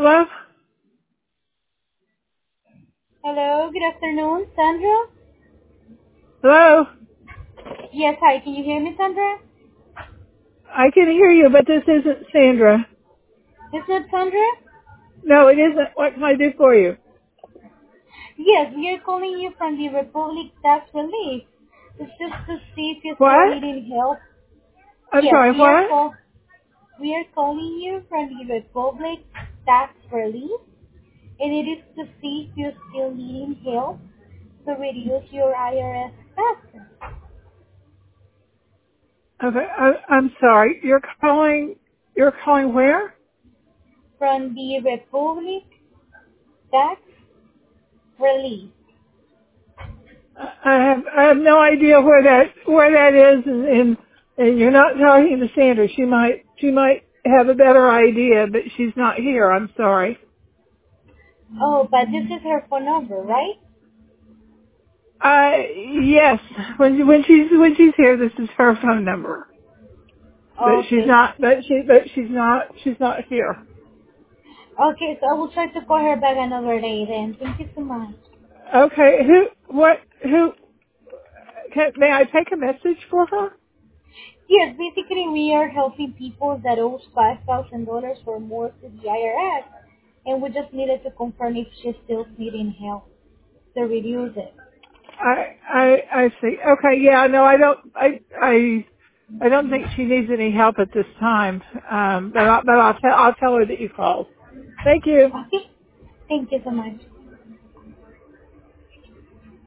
Hello? Hello, good afternoon, Sandra. Hello? Yes, hi. Can you hear me, Sandra? I can hear you, but this isn't Sandra. Is it Sandra? No, it isn't. What can I do for you? Yes, we are calling you from the Republic Tax Relief. It's just to see if you're still What? needing help. I'm Yes, sorry, what? we are calling you from the Republic Tax Relief, and it is to see if you're still needing help to reduce your IRS taxes. Okay, I'm sorry. You're calling where? From the Republic Tax Relief. I have no idea where that is, and you're not talking to Sandra. She might have a better idea, but she's not here. I'm sorry. Oh, but this is her phone number, right? Yes, when she's here, this is her phone number. But she's Okay. not. She's not here. Okay, so I will try to call her back another day then. Thank you so much. Okay. May I take a message for her? Yes, basically we are helping people that owe $5,000 or more to the IRS, and we just needed to confirm if she's still needing help to reduce it. I see. Okay. Yeah. No, I don't think she needs any help at this time. But I'll tell her that you called. Thank you. Okay, thank you so much.